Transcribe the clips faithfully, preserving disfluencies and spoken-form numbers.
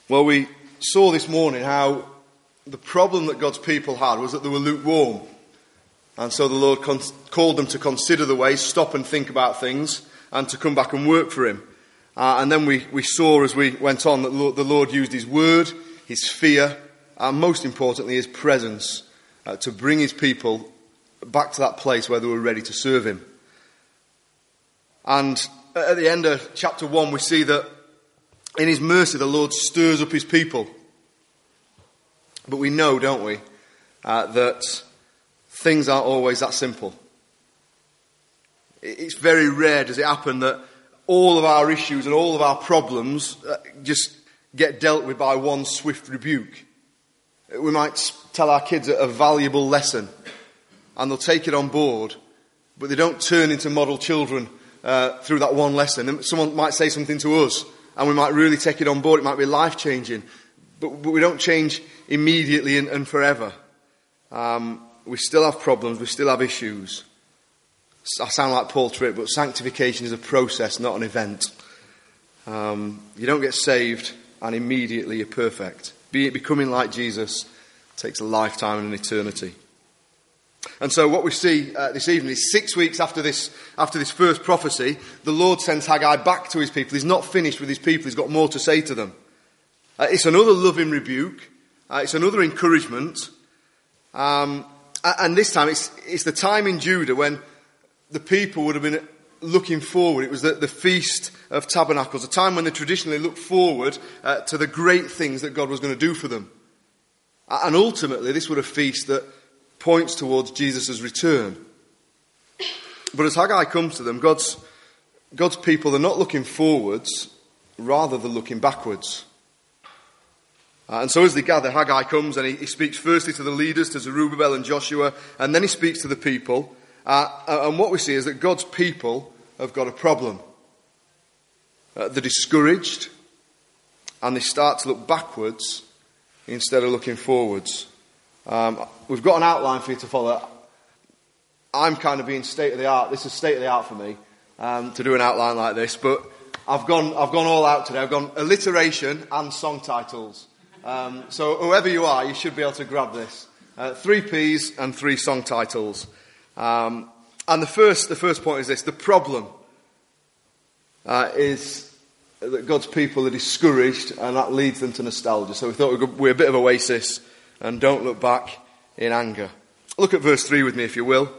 Well, we saw this morning how the problem that God's people had was that they were lukewarm. And so the Lord con- called them to consider the way, stop and think about things, and to come back and work for him. Uh, and then we, we saw as we went on that Lord, the Lord used his word, his fear, and most importantly his presence uh, to bring his people back to that place where they were ready to serve him. And at the end of chapter one we see that in his mercy, the Lord stirs up his people. But we know, don't we, uh, that things aren't always that simple. It's very rare does it happen that all of our issues and all of our problems uh, just get dealt with by one swift rebuke. We might tell our kids a valuable lesson and they'll take it on board, but they don't turn into model children uh, through that one lesson. And someone might say something to us, and we might really take it on board. It might be life-changing. But, but we don't change immediately and, and forever. Um, we still have problems. We still have issues. I sound like Paul Tripp, but sanctification is a process, not an event. Um, you don't get saved and immediately you're perfect. Be it becoming like Jesus takes a lifetime and an eternity. And so what we see uh, this evening is six weeks after this after this first prophecy, the Lord sends Haggai back to his people. He's not finished with his people. He's got more to say to them. Uh, it's another loving rebuke. Uh, it's another encouragement. Um, and this time it's, it's the time in Judah when the people would have been looking forward. It was the, the Feast of Tabernacles, a time when they traditionally looked forward uh, to the great things that God was going to do for them. And ultimately this was a feast that points towards Jesus' return. But as Haggai comes to them, God's, God's people, they're not looking forwards, rather they're looking backwards. Uh, and so as they gather, Haggai comes and he, he speaks firstly to the leaders, to Zerubbabel and Joshua, and then he speaks to the people. Uh, and what we see is that God's people have got a problem. Uh, they're discouraged, and they start to look backwards instead of looking forwards. Um, we've got an outline for you to follow. I'm kind of being state of the art. This is state of the art for me um, to do an outline like this. But I've gone, I've gone all out today. I've gone alliteration and song titles. Um, so whoever you are, you should be able to grab this. Uh, three P's and three song titles. Um, and the first, the first point is this: the problem uh, is that God's people are discouraged, and that leads them to nostalgia. So we thought we'd be a bit of oasis. And don't look back in anger. Look at verse three with me, if you will.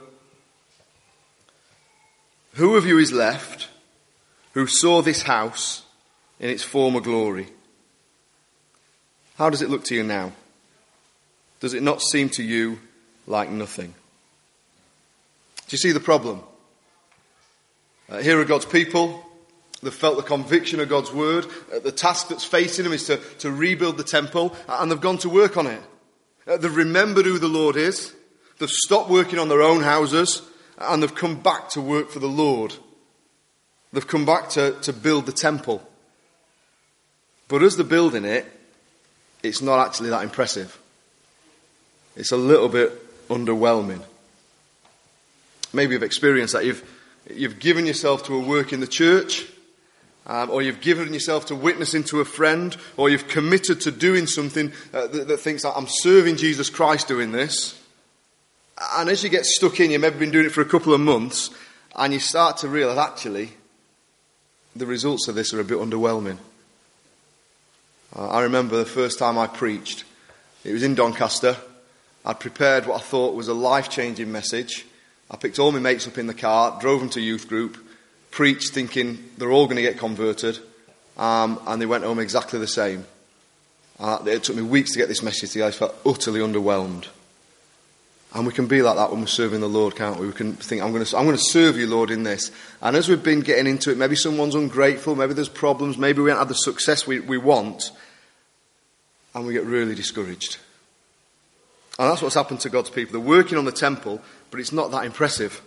Who of you is left who saw this house in its former glory? How does it look to you now? Does it not seem to you like nothing? Do you see the problem? Uh, here are God's people. They've felt the conviction of God's word. Uh, the task that's facing them is to, to rebuild the temple, and they've gone to work on it. Uh, they've remembered who the Lord is. They've stopped working on their own houses, and they've come back to work for the Lord. They've come back to, to build the temple. But as they're building it, it's not actually that impressive. It's a little bit underwhelming. Maybe you've experienced that. You've, you've given yourself to a work in the church, Um, or you've given yourself to witnessing to a friend, or you've committed to doing something uh, that, that thinks, I'm serving Jesus Christ doing this. And as you get stuck in, you've maybe been doing it for a couple of months, and you start to realise, actually, the results of this are a bit underwhelming. Uh, I remember the first time I preached. It was in Doncaster. I'd prepared what I thought was a life-changing message. I picked all my mates up in the car, drove them to youth group, preached thinking they're all going to get converted, um, and they went home exactly the same. Uh, it took me weeks to get this message together. I felt utterly underwhelmed. And we can be like that when we're serving the Lord, can't we? We can think, I'm going to, I'm going to serve you, Lord, in this. And as we've been getting into it, maybe someone's ungrateful, maybe there's problems, maybe we haven't had the success we, we want, and we get really discouraged. And that's what's happened to God's people. They're working on the temple, but it's not that impressive.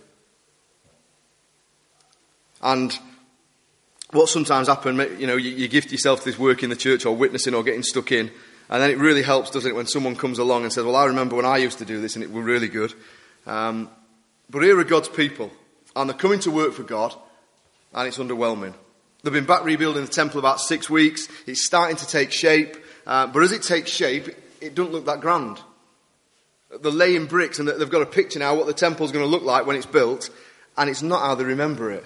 And what sometimes happens, you know, you, you gift yourself to this work in the church or witnessing or getting stuck in, and then it really helps, doesn't it, when someone comes along and says, well, I remember when I used to do this and it was really good. Um, but here are God's people, and they're coming to work for God, and it's underwhelming. They've been back rebuilding the temple about six weeks. It's starting to take shape. Uh, but as it takes shape, it, it doesn't look that grand. They're laying bricks and they've got a picture now what the temple's going to look like when it's built, and it's not how they remember it.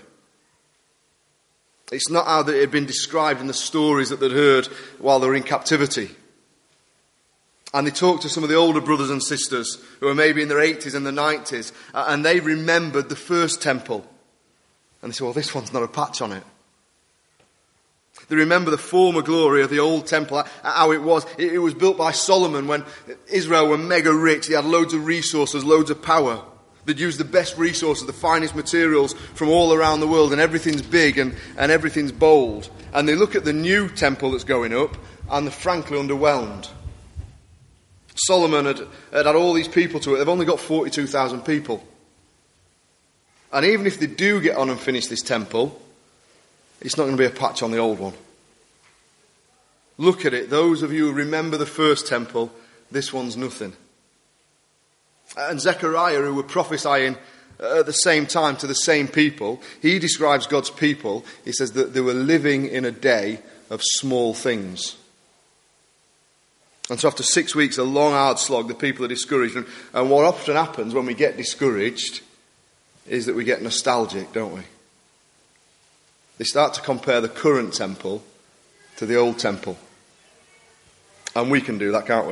It's not how it had been described in the stories that they'd heard while they were in captivity. And they talked to some of the older brothers and sisters who were maybe in their eighties and their nineties, uh, and they remembered the first temple. And they said, well, this one's not a patch on it. They remember the former glory of the old temple, how it was. It was built by Solomon when Israel were mega rich. They had loads of resources, loads of power. They'd used the best resources, the finest materials from all around the world, and everything's big and, and everything's bold. And they look at the new temple that's going up, and they're frankly underwhelmed. Solomon had, had had all these people to it. They've only got forty-two thousand people. And even if they do get on and finish this temple, it's not going to be a patch on the old one. Look at it. Those of you who remember the first temple, this one's nothing. And Zechariah, who were prophesying at the same time to the same people, he describes God's people. He says that they were living in a day of small things. And so after six weeks, a long, hard slog, the people are discouraged. And, and what often happens when we get discouraged is that we get nostalgic, don't we? They start to compare the current temple to the old temple. And we can do that, can't we?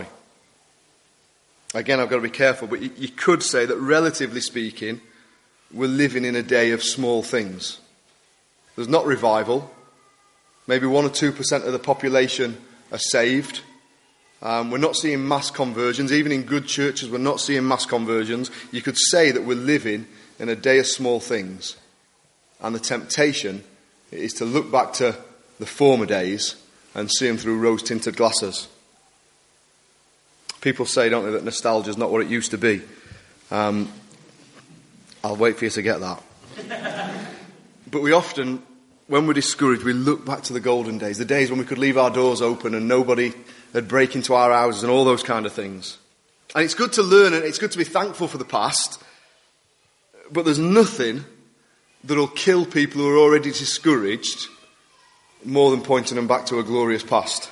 Again, I've got to be careful, but you, you could say that relatively speaking, we're living in a day of small things. There's not revival. Maybe one or two percent of the population are saved. Um, we're not seeing mass conversions. Even in good churches, we're not seeing mass conversions. You could say that we're living in a day of small things. And the temptation is to look back to the former days and see them through rose-tinted glasses. People say, don't they, that nostalgia is not what it used to be. Um, I'll wait for you to get that. But we often, when we're discouraged, we look back to the golden days, the days when we could leave our doors open and nobody would break into our houses and all those kind of things. And it's good to learn and it's good to be thankful for the past, but there's nothing that'll kill people who are already discouraged more than pointing them back to a glorious past.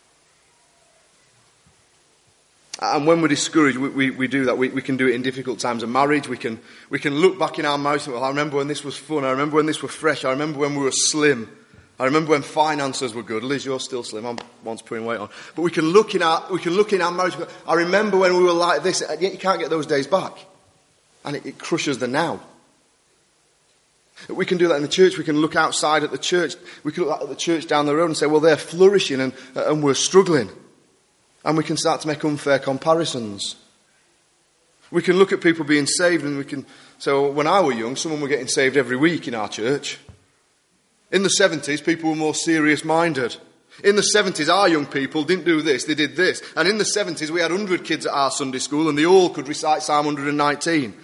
And when we're discouraged, we, we, we do that. We, we can do it in difficult times of marriage. We can we can look back in our marriage and, well, I remember when this was fun. I remember when this was fresh. I remember when we were slim. I remember when finances were good. Liz, you're still slim. I'm once putting weight on. But we can look in our we can look in our marriage. And go, I remember when we were like this. And yet you can't get those days back, and it, it crushes the now. We can do that in the church. We can look outside at the church. We can look at the church down the road and say, well, they're flourishing and and we're struggling. And we can start to make unfair comparisons. We can look at people being saved and we can say, well, when I were young, someone were getting saved every week in our church. In the seventies, people were more serious-minded. In the seventies, our young people didn't do this, they did this. And in the seventies, we had one hundred kids at our Sunday school and they all could recite Psalm one hundred nineteen.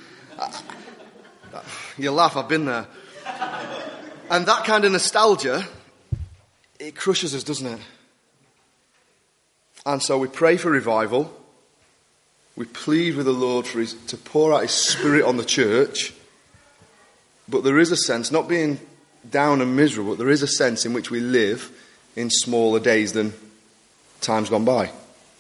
You laugh, I've been there. And that kind of nostalgia, it crushes us, doesn't it? And so we pray for revival. We plead with the Lord for his, to pour out his Spirit on the church. But there is a sense, not being down and miserable, but there is a sense in which we live in smaller days than times gone by.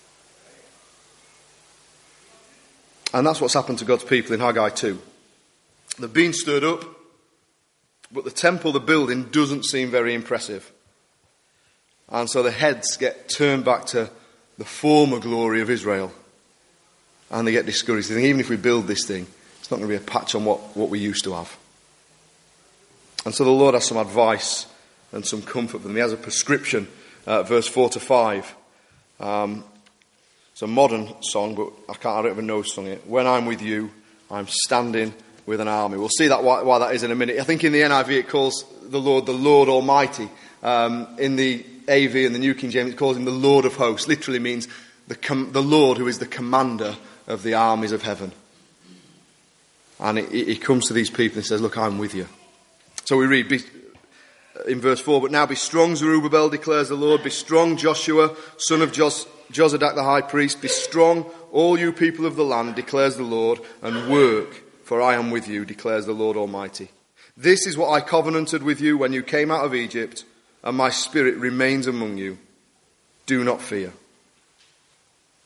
And that's what's happened to God's people in Haggai two. They've been stirred up, but the temple, the building, doesn't seem very impressive. And so the heads get turned back to the former glory of Israel. And they get discouraged. They think, even if we build this thing, it's not going to be a patch on what, what we used to have. And so the Lord has some advice and some comfort for them. He has a prescription, uh, verse four to five. Um, it's a modern song, but I can't, I don't even know sung it. When I'm with you, I'm standing with an army. We'll see that why, why that is in a minute. I think in the N I V it calls the Lord the Lord Almighty. Um, in the A V and the New King James, it calls him the Lord of Hosts. Literally means the com- the Lord who is the commander of the armies of heaven. And he comes to these people and says, look, I'm with you. So we read be, in verse four, but now be strong, Zerubbabel, declares the Lord. Be strong, Joshua, son of Jos- Jozadak the high priest. Be strong, all you people of the land, declares the Lord, and work, for I am with you, declares the Lord Almighty. This is what I covenanted with you when you came out of Egypt, and my Spirit remains among you. Do not fear.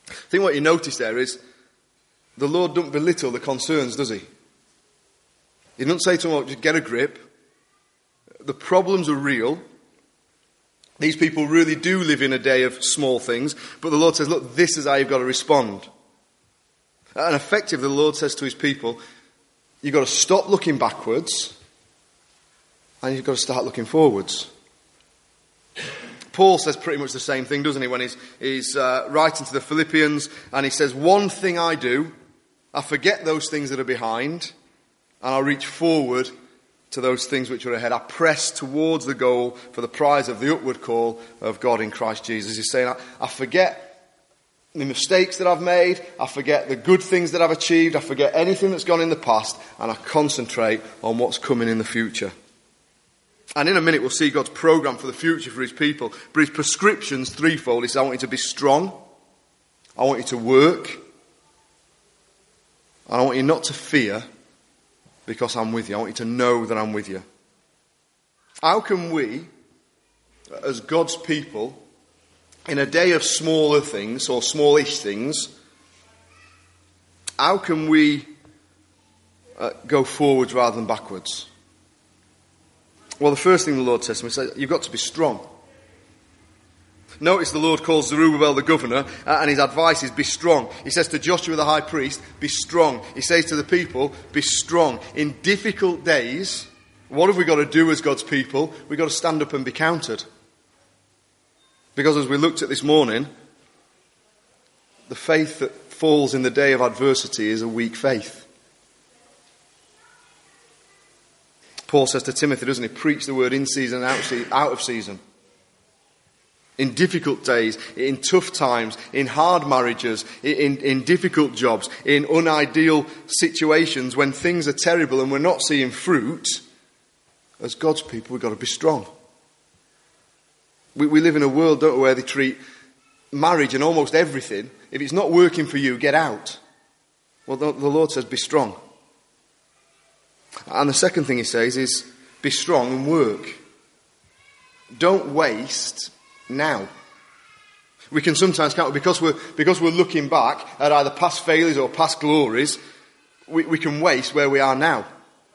I think what you notice there is the Lord doesn't belittle the concerns, does he? He doesn't say to them, oh, just get a grip. The problems are real. These people really do live in a day of small things. But the Lord says, look, this is how you've got to respond. And effectively, the Lord says to his people, you've got to stop looking backwards and you've got to start looking forwards. Paul says pretty much the same thing, doesn't he, when he's, he's uh, writing to the Philippians, and he says, one thing I do, I forget those things that are behind, and I reach forward to those things which are ahead. I press towards the goal for the prize of the upward call of God in Christ Jesus. He's saying, I, I forget the mistakes that I've made, I forget the good things that I've achieved, I forget anything that's gone in the past, and I concentrate on what's coming in the future. And in a minute we'll see God's program for the future for his people. But his prescription's threefold. He says, I want you to be strong. I want you to work. And I want you not to fear because I'm with you. I want you to know that I'm with you. How can we, as God's people, in a day of smaller things or smallish things, how can we uh, go forwards rather than backwards? Well, the first thing the Lord says to me is, you've got to be strong. Notice the Lord calls Zerubbabel the governor, uh, and his advice is be strong. He says to Joshua the high priest, be strong. He says to the people, be strong. In difficult days, what have we got to do as God's people? We've got to stand up and be counted. Because as we looked at this morning, the faith that falls in the day of adversity is a weak faith. Paul says to Timothy, doesn't he, preach the word in season and out of season. In difficult days, in tough times, in hard marriages, in, in difficult jobs, in unideal situations when things are terrible and we're not seeing fruit, as God's people we've got to be strong. We, we live in a world, don't we, where they treat marriage and almost everything, if it's not working for you, get out. Well, the, the Lord says be strong. And the second thing he says is, be strong and work. Don't waste now. We can sometimes count, because we're, because we're looking back at either past failures or past glories, we, we can waste where we are now.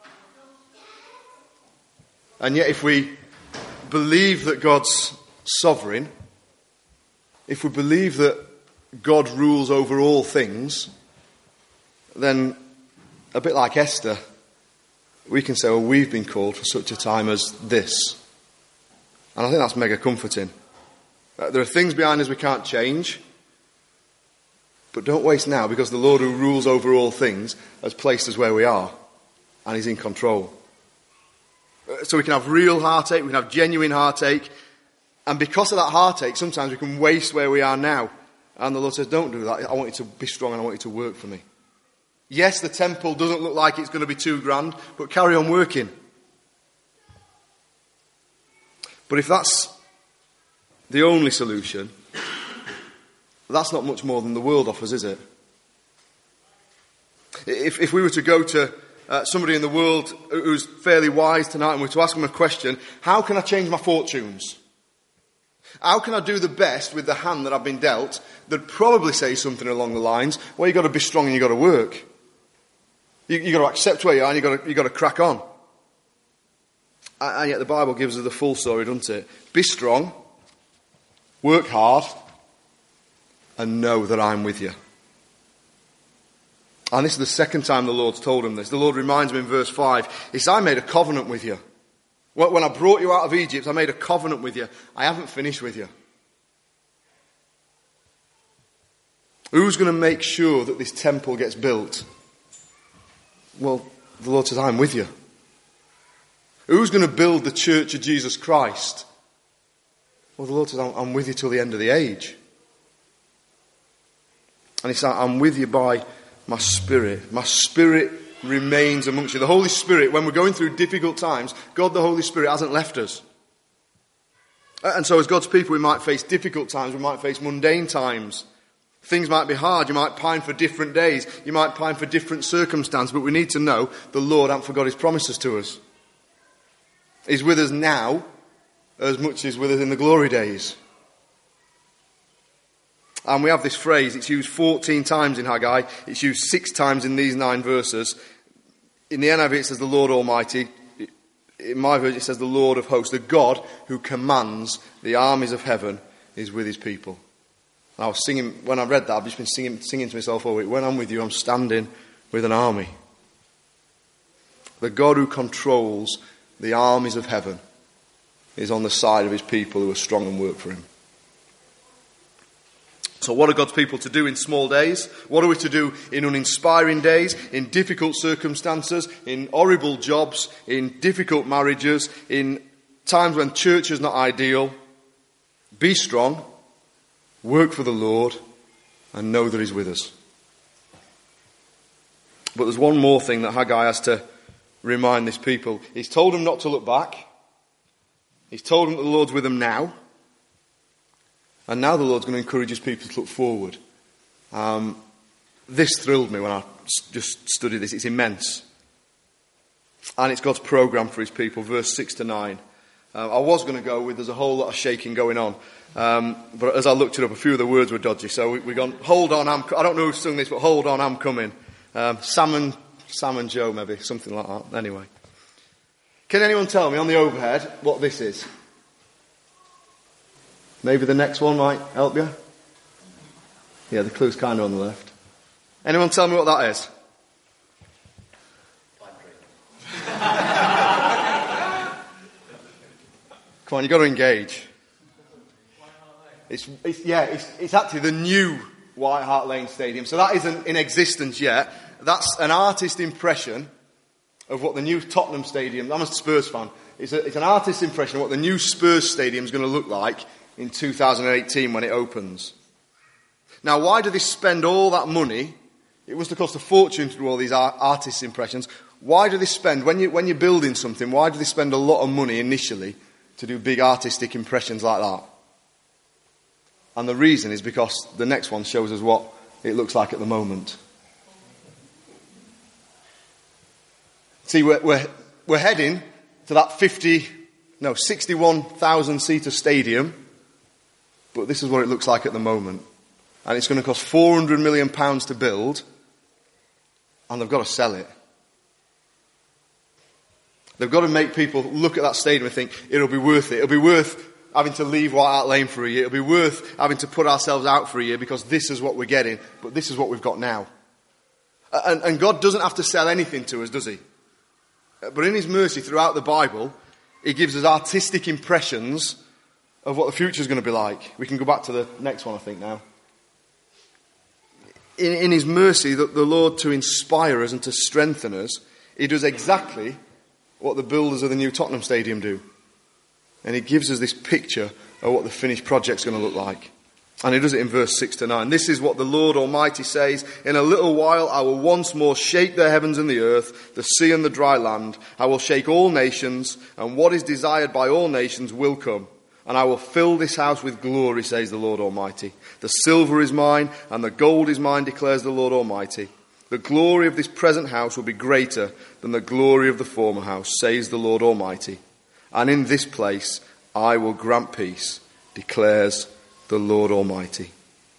And yet if we believe that God's sovereign, if we believe that God rules over all things, then a bit like Esther, we can say, well, we've been called for such a time as this. And I think that's mega comforting. Uh, there are things behind us we can't change. But don't waste now, because the Lord who rules over all things has placed us where we are. And he's in control. Uh, so we can have real heartache, we can have genuine heartache. And because of that heartache, sometimes we can waste where we are now. And the Lord says, don't do that. I want you to be strong and I want you to work for me. Yes, the temple doesn't look like it's going to be too grand, but carry on working. But if that's the only solution, that's not much more than the world offers, is it? If, if we were to go to uh, somebody in the world who's fairly wise tonight and we were to ask them a question, how can I change my fortunes? How can I do the best with the hand that I've been dealt? They'd probably say something along the lines, well, you've got to be strong and you've got to work. You, you've got to accept where you are and you've got to, you've got to crack on. And yet the Bible gives us the full story, doesn't it? Be strong, work hard, and know that I'm with you. And this is the second time the Lord's told him this. The Lord reminds him in verse five. He says, I made a covenant with you. When I brought you out of Egypt, I made a covenant with you. I haven't finished with you. Who's going to make sure that this temple gets built? Well, the Lord says, I'm with you. Who's going to build the church of Jesus Christ? Well, the Lord says, I'm with you till the end of the age. And he says, I'm with you by my Spirit. My Spirit remains amongst you. The Holy Spirit, when we're going through difficult times, God the Holy Spirit hasn't left us. And so as God's people, we might face difficult times, we might face mundane times. Things might be hard, you might pine for different days, you might pine for different circumstances, but we need to know the Lord hasn't forgot his promises to us. He's with us now as much as with us in the glory days. And we have this phrase, it's used fourteen times in Haggai, it's used six times in these nine verses. In the N I V it says the Lord Almighty. In my version it says the Lord of hosts. The God who commands the armies of heaven is with his people. And I was singing, when I read that, I've just been singing, singing to myself all week. When I'm with you, I'm standing with an army. The God who controls the armies of heaven is on the side of his people who are strong and work for him. So what are God's people to do in small days? What are we to do in uninspiring days, in difficult circumstances, in horrible jobs, in difficult marriages, in times when church is not ideal? Be strong, work for the Lord, and know that he's with us. But there's one more thing that Haggai has to remind this people. He's told them not to look back. He's told them that the Lord's with them now. And now the Lord's going to encourage his people to look forward. Um, this thrilled me when I just studied this. It's immense. And it's God's programme for his people, verse six to nine. Uh, I was going to go with there's a whole lot of shaking going on. Um, but as I looked it up, a few of the words were dodgy. So we, we gone, hold on, I'm, I don't know who sung this, but hold on, I'm coming. Um, Sam and, Sam and Joe, maybe, something like that. Anyway. Can anyone tell me on the overhead what this is? Maybe the next one might help you? Yeah, the clue's kind of on the left. Anyone tell me what that is? Come on, you've got to engage. It's, it's, yeah, it's, it's actually the new White Hart Lane Stadium. So that isn't in existence yet. That's an artist impression of what the new Tottenham Stadium, I'm a Spurs fan, it's, a, it's an artist's impression of what the new Spurs Stadium is going to look like in two thousand eighteen when it opens. Now, why do they spend all that money? It must have cost a fortune to do all these art, artist impressions. Why do they spend, when, you, when you're building something, why do they spend a lot of money initially to do big artistic impressions like that? And the reason is because the next one shows us what it looks like at the moment. See, we're, we're, we're heading to that fifty, no, sixty-one thousand seater stadium. But this is what it looks like at the moment. And it's going to cost four hundred million pounds to build. And they've got to sell it. They've got to make people look at that stadium and think, it'll be worth it. It'll be worth having to leave White Hart Lane for a year. It'll be worth having to put ourselves out for a year because this is what we're getting. But this is what we've got now. And, and God doesn't have to sell anything to us, does he? But in his mercy throughout the Bible, he gives us artistic impressions of what the future is going to be like. We can go back to the next one, I think, now. In, in his mercy, the, the Lord, to inspire us and to strengthen us, he does exactly what the builders of the new Tottenham Stadium do. And he gives us this picture of what the finished project's going to look like. And he does it in verse six to nine. This is what the Lord Almighty says. In a little while I will once more shake the heavens and the earth, the sea and the dry land. I will shake all nations, and what is desired by all nations will come. And I will fill this house with glory, says the Lord Almighty. The silver is mine, and the gold is mine, declares the Lord Almighty. The glory of this present house will be greater than the glory of the former house, says the Lord Almighty. And in this place I will grant peace, declares the Lord Almighty.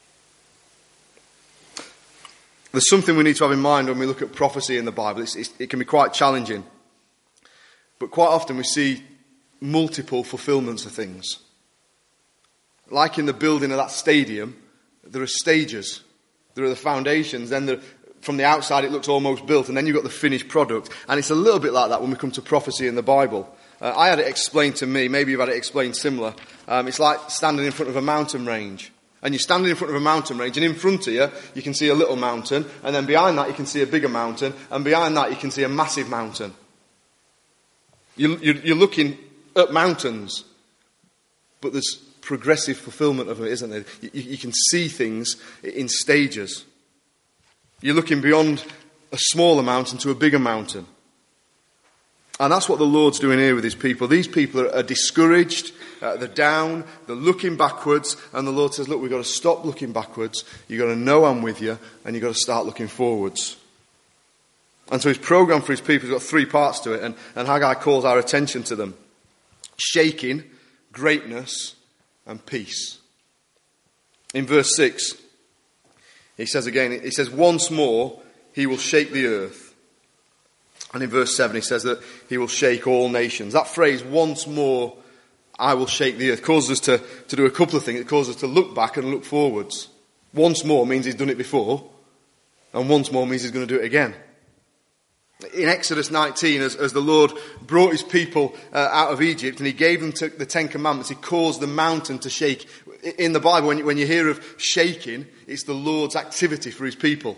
There's something we need to have in mind when we look at prophecy in the Bible. It's, it's, it can be quite challenging. But quite often we see multiple fulfillments of things. Like in the building of that stadium, there are stages. There are the foundations. Then the, from the outside it looks almost built. And then you've got the finished product. And it's a little bit like that when we come to prophecy in the Bible. Uh, I had it explained to me. Maybe you've had it explained similar. Um, it's like standing in front of a mountain range. And you're standing in front of a mountain range. And in front of you, you can see a little mountain. And then behind that, you can see a bigger mountain. And behind that, you can see a massive mountain. You, you're, you're looking at mountains, but there's progressive fulfillment of it, isn't there? You, you can see things in stages. You're looking beyond a smaller mountain to a bigger mountain. And that's what the Lord's doing here with his people. These people are, are discouraged, uh, they're down, they're looking backwards, and the Lord says, look, we've got to stop looking backwards, you've got to know I'm with you, and you've got to start looking forwards. And so his programme for his people has got three parts to it, and, and Haggai calls our attention to them. Shaking, greatness, and peace. In verse six, he says again, he says, once more he will shake the earth. And in verse seven he says that he will shake all nations. That phrase, once more I will shake the earth, causes us to, to do a couple of things. It causes us to look back and look forwards. Once more means he's done it before, and once more means he's going to do it again. In Exodus nineteen, as, as the Lord brought his people uh, out of Egypt and he gave them to the Ten Commandments, he caused the mountain to shake. In the Bible, when you, when you hear of shaking, it's the Lord's activity for his people.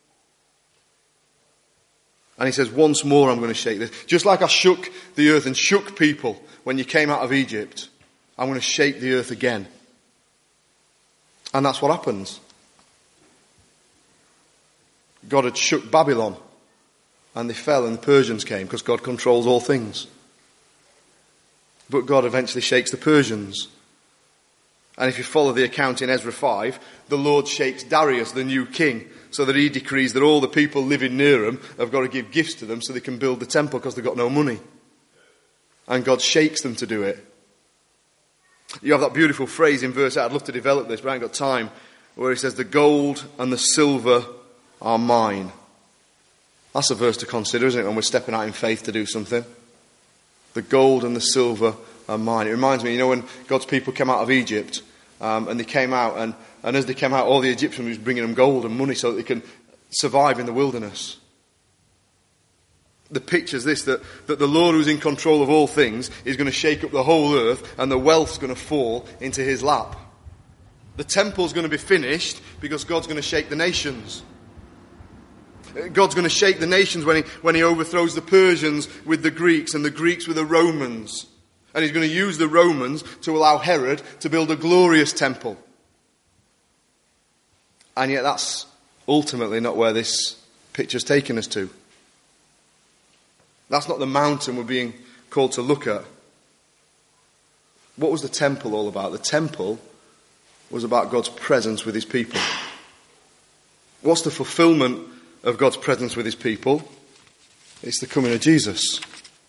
And he says, once more I'm going to shake this. Just like I shook the earth and shook people when you came out of Egypt, I'm going to shake the earth again. And that's what happens. God had shook Babylon. And they fell and the Persians came because God controls all things. But God eventually shakes the Persians. And if you follow the account in Ezra five, the Lord shakes Darius, the new king, so that he decrees that all the people living near him have got to give gifts to them so they can build the temple because they've got no money. And God shakes them to do it. You have that beautiful phrase in verse eight, I'd love to develop this, but I ain't got time, where he says, the gold and the silver are mine. That's a verse to consider, isn't it, when we're stepping out in faith to do something? The gold and the silver are mine. It reminds me, you know, when God's people came out of Egypt, um, and they came out, and, and as they came out, all the Egyptians were bringing them gold and money so that they can survive in the wilderness. The picture's this, that, that the Lord who's in control of all things is going to shake up the whole earth, and the wealth's going to fall into his lap. The temple's going to be finished because God's going to shake the nations. God's going to shake the nations when he, when he overthrows the Persians with the Greeks and the Greeks with the Romans. And he's going to use the Romans to allow Herod to build a glorious temple. And yet that's ultimately not where this picture's taken us to. That's not the mountain we're being called to look at. What was the temple all about? The temple was about God's presence with his people. What's the fulfillment of God's presence with his people? It's the coming of Jesus.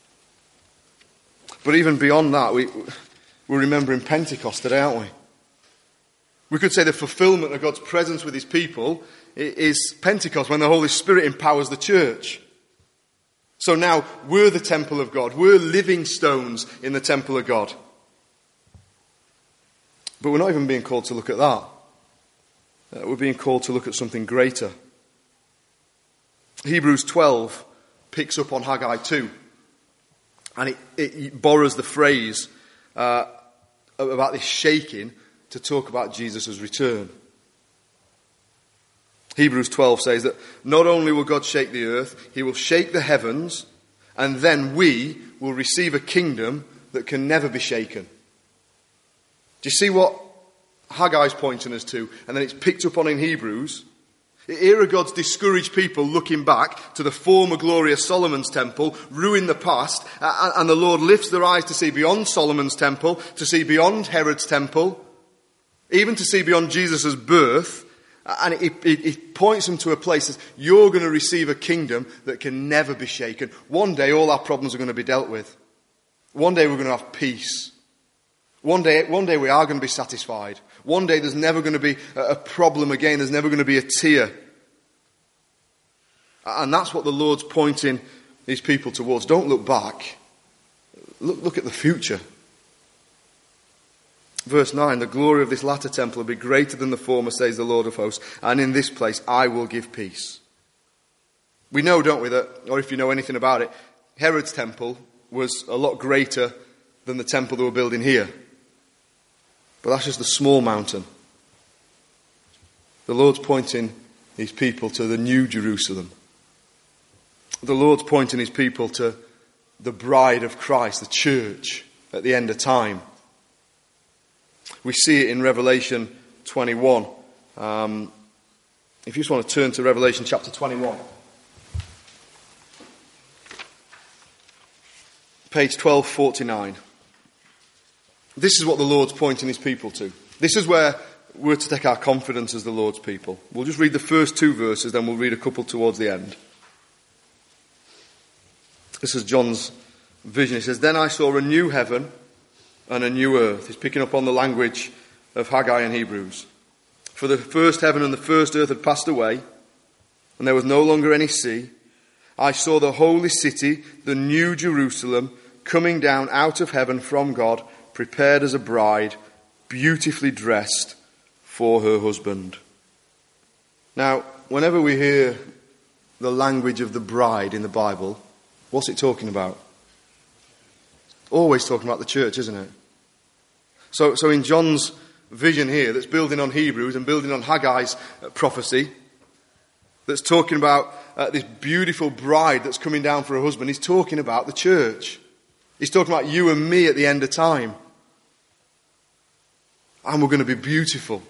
But even beyond that, we, we're remembering Pentecost today, aren't we? We could say the fulfillment of God's presence with his people is Pentecost, when the Holy Spirit empowers the church. So now we're the temple of God. We're living stones in the temple of God. But we're not even being called to look at that. Uh, we're being called to look at something greater. Hebrews twelve picks up on Haggai two. And it, it borrows the phrase uh, about this shaking to talk about Jesus' return. Hebrews twelve says that not only will God shake the earth, he will shake the heavens, and then we will receive a kingdom that can never be shaken. Do you see what Haggai's pointing us to? And then it's picked up on in Hebrews. Here are God's discouraged people looking back to the former glory of Solomon's temple, ruin the past, and the Lord lifts their eyes to see beyond Solomon's temple, to see beyond Herod's temple, even to see beyond Jesus' birth. And it, it, it points them to a place that you're going to receive a kingdom that can never be shaken. One day all our problems are going to be dealt with. One day we're going to have peace. One day, one day we are going to be satisfied. One day there's never going to be a problem again. There's never going to be a tear. And that's what the Lord's pointing these people towards. Don't look back. Look, look at the future. Verse nine, the glory of this latter temple will be greater than the former, says the Lord of hosts, and in this place I will give peace. We know, don't we, that, or if you know anything about it, Herod's temple was a lot greater than the temple they were building here. But that's just the small mountain. The Lord's pointing his people to the new Jerusalem. The Lord's pointing his people to the bride of Christ, the church, at the end of time. We see it in Revelation twenty-one. Um, if you just want to turn to Revelation chapter twenty-one. Page twelve forty-nine. This is what the Lord's pointing his people to. This is where we're to take our confidence as the Lord's people. We'll just read the first two verses, then we'll read a couple towards the end. This is John's vision. He says, "Then I saw a new heaven and a new earth." He's picking up on the language of Haggai and Hebrews. For the first heaven and the first earth had passed away, and there was no longer any sea. I saw the holy city, the new Jerusalem, coming down out of heaven from God, prepared as a bride, beautifully dressed for her husband. Now, whenever we hear the language of the bride in the Bible, what's it talking about? Always talking about the church, isn't it? So, so in John's vision here, that's building on Hebrews and building on Haggai's prophecy, that's talking about uh, this beautiful bride that's coming down for her husband, he's talking about the church. He's talking about you and me at the end of time. And we're going to be beautiful.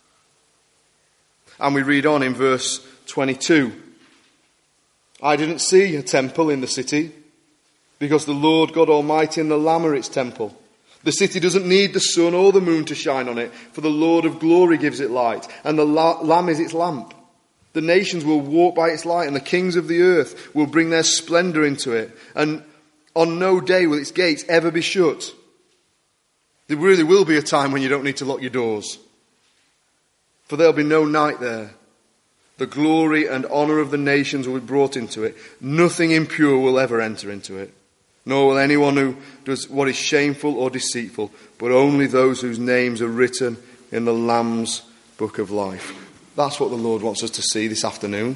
And we read on in verse twenty-two. I didn't see a temple in the city, because the Lord God Almighty and the Lamb are its temple. The city doesn't need the sun or the moon to shine on it, for the Lord of glory gives it light, and the la- Lamb is its lamp. The nations will walk by its light, and the kings of the earth will bring their splendour into it. And on no day will its gates ever be shut. There really will be a time when you don't need to lock your doors, for there'll be no night there. The glory and honour of the nations will be brought into it. Nothing impure will ever enter into it, nor will anyone who does what is shameful or deceitful, but only those whose names are written in the Lamb's book of life. That's what the Lord wants us to see this afternoon.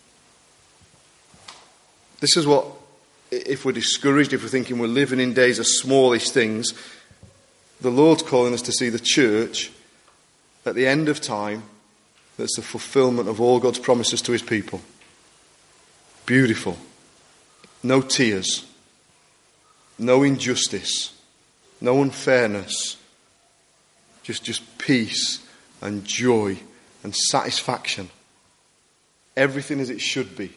This is what, if we're discouraged, if we're thinking we're living in days of smallish things, the Lord's calling us to see the church at the end of time that's the fulfillment of all God's promises to his people. Beautiful. No tears. No injustice. No unfairness. Just, just peace and joy and satisfaction. Everything as it should be.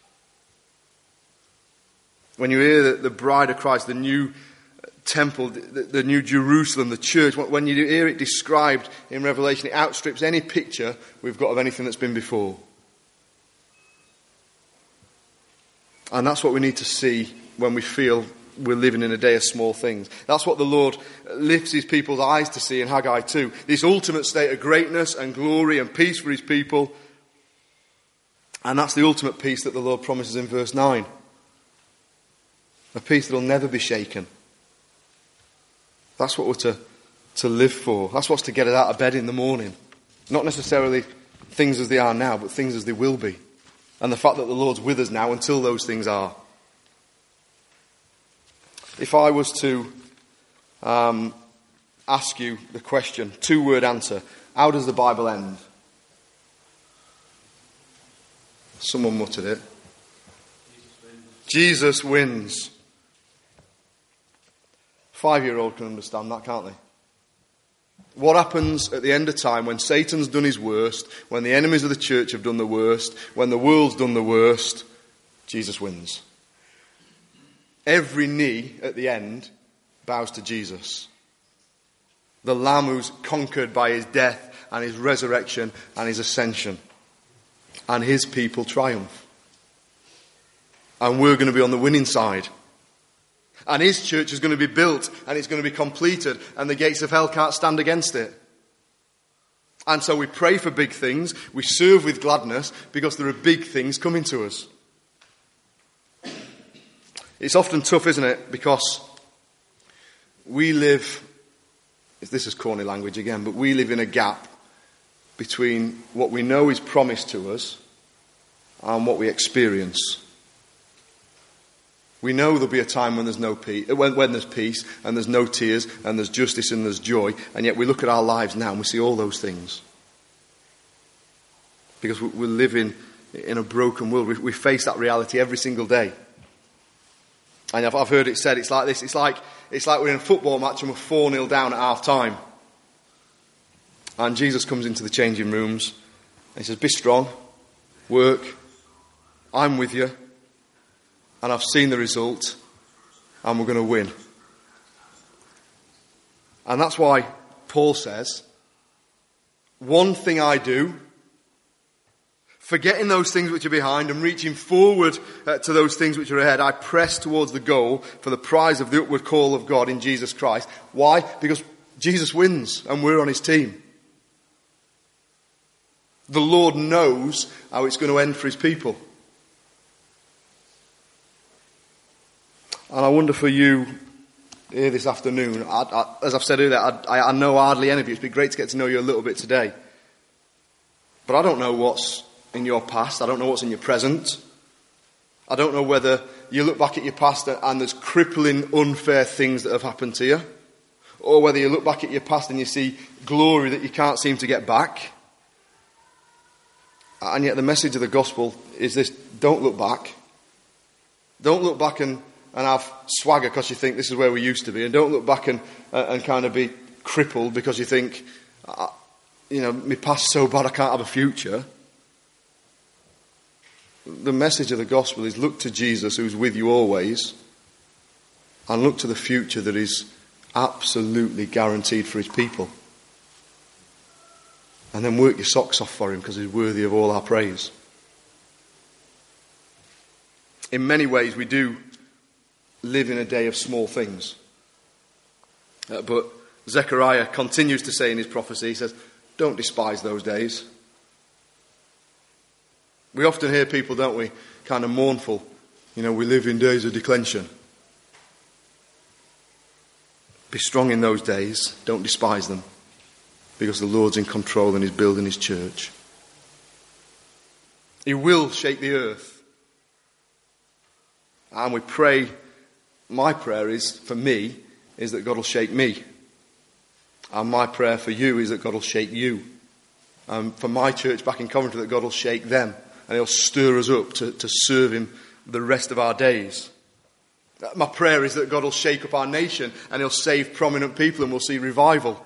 When you hear the, the bride of Christ, the new temple, the, the new Jerusalem, the church, when you hear it described in Revelation, it outstrips any picture we've got of anything that's been before. And that's what we need to see when we feel we're living in a day of small things. That's what the Lord lifts his people's eyes to see in Haggai two. This ultimate state of greatness and glory and peace for his people. And that's the ultimate peace that the Lord promises in verse nine. A peace that will never be shaken. That's what we're to, to live for. That's what's to get us out of bed in the morning. Not necessarily things as they are now, but things as they will be. And the fact that the Lord's with us now until those things are. If I was to um, ask you the question, two-word answer, how does the Bible end? Someone muttered it. Jesus wins. Jesus wins. Five-year-old can understand that, can't they? What happens at the end of time when Satan's done his worst, when the enemies of the church have done the worst, when the world's done the worst? Jesus wins. Every knee at the end bows to Jesus. The Lamb who's conquered by his death and his resurrection and his ascension. And his people triumph. And we're going to be on the winning side. And his church is going to be built and it's going to be completed and the gates of hell can't stand against it. And so we pray for big things, we serve with gladness because there are big things coming to us. It's often tough, isn't it? Because we live, this is corny language again, but we live in a gap between what we know is promised to us and what we experience. We know there'll be a time when there's no peace, when, when there's peace and there's no tears and there's justice and there's joy, and yet we look at our lives now and we see all those things. Because we, we live in, in a broken world. We, we face that reality every single day. And I've, I've heard it said, it's like this, it's like, it's like we're in a football match and we're four nil down at half time. And Jesus comes into the changing rooms and he says, be strong, work, I'm with you. And I've seen the result, and we're going to win. And that's why Paul says, one thing I do, forgetting those things which are behind and reaching forward uh, to those things which are ahead, I press towards the goal for the prize of the upward call of God in Jesus Christ. Why? Because Jesus wins, and we're on his team. The Lord knows how it's going to end for his people. And I wonder for you here this afternoon, I, I, as I've said earlier, I, I know hardly any of you. It's been great to get to know you a little bit today. But I don't know what's in your past. I don't know what's in your present. I don't know whether you look back at your past and there's crippling, unfair things that have happened to you. Or whether you look back at your past and you see glory that you can't seem to get back. And yet the message of the gospel is this: don't look back. Don't look back and, and have swagger because you think this is where we used to be. And don't look back and, uh, and kind of be crippled because you think, uh, you know, my past's so bad I can't have a future. The message of the gospel is look to Jesus who's with you always, and look to the future that is absolutely guaranteed for his people. And then work your socks off for him because he's worthy of all our praise. In many ways we do live in a day of small things. Uh, but Zechariah continues to say in his prophecy, he says, don't despise those days. We often hear people, don't we, kind of mournful. You know, we live in days of declension. Be strong in those days. Don't despise them. Because the Lord's in control and he's building his church. He will shake the earth. And we pray, my prayer is, for me, is that God will shake me. And my prayer for you is that God will shake you. And for my church back in Coventry, that God will shake them. And he'll stir us up to, to serve him the rest of our days. My prayer is that God will shake up our nation and he'll save prominent people and we'll see revival.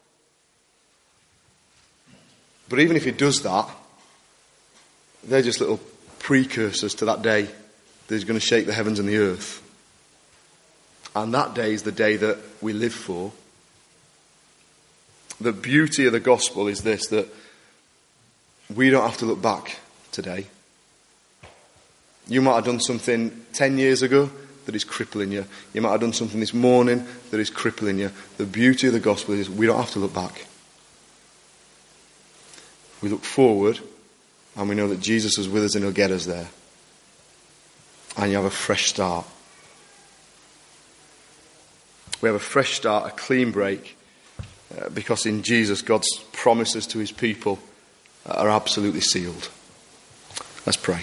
But even if he does that, they're just little precursors to that day that he's going to shake the heavens and the earth. And that day is the day that we live for. The beauty of the gospel is this, that we don't have to look back today. You might have done something ten years ago that is crippling you. You might have done something this morning that is crippling you. The beauty of the gospel is we don't have to look back. We look forward and we know that Jesus is with us and he'll get us there. And you have a fresh start. We have a fresh start, a clean break, uh, because in Jesus God's promises to his people are absolutely sealed. Let's pray.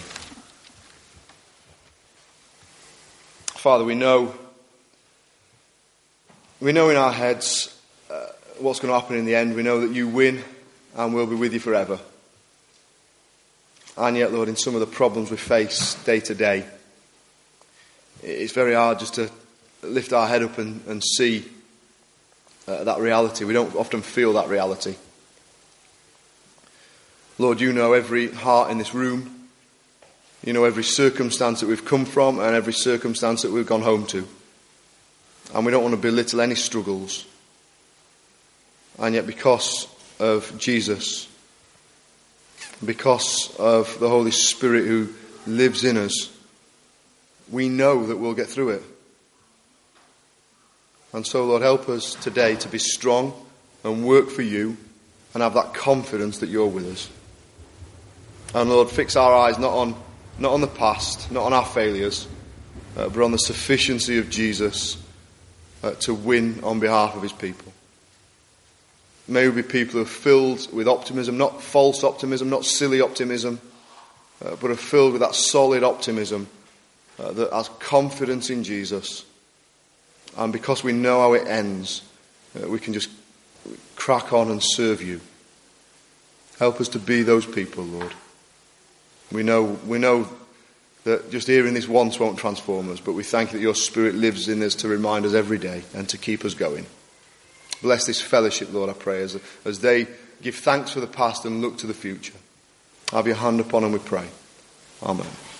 Father, we know we know in our heads uh, what's going to happen in the end. We know that you win and we'll be with you forever. And yet, Lord, in some of the problems we face day to day, it's very hard just to lift our head up and, and see uh, that reality. We don't often feel that reality. Lord, you know every heart in this room. You know every circumstance that we've come from and every circumstance that we've gone home to. And we don't want to belittle any struggles. And yet because of Jesus, because of the Holy Spirit who lives in us, we know that we'll get through it. And so, Lord, help us today to be strong and work for you and have that confidence that you're with us. And Lord, fix our eyes not on not on the past, not on our failures, uh, but on the sufficiency of Jesus uh, to win on behalf of his people. May we be people who are filled with optimism, not false optimism, not silly optimism, uh, but are filled with that solid optimism uh, that has confidence in Jesus. And because we know how it ends, uh, we can just crack on and serve you. Help us to be those people, Lord. We know we know that just hearing this once won't transform us, but we thank you that your Spirit lives in us to remind us every day and to keep us going. Bless this fellowship, Lord, I pray, as, as they give thanks for the past and look to the future. Have your hand upon them, we pray. Amen.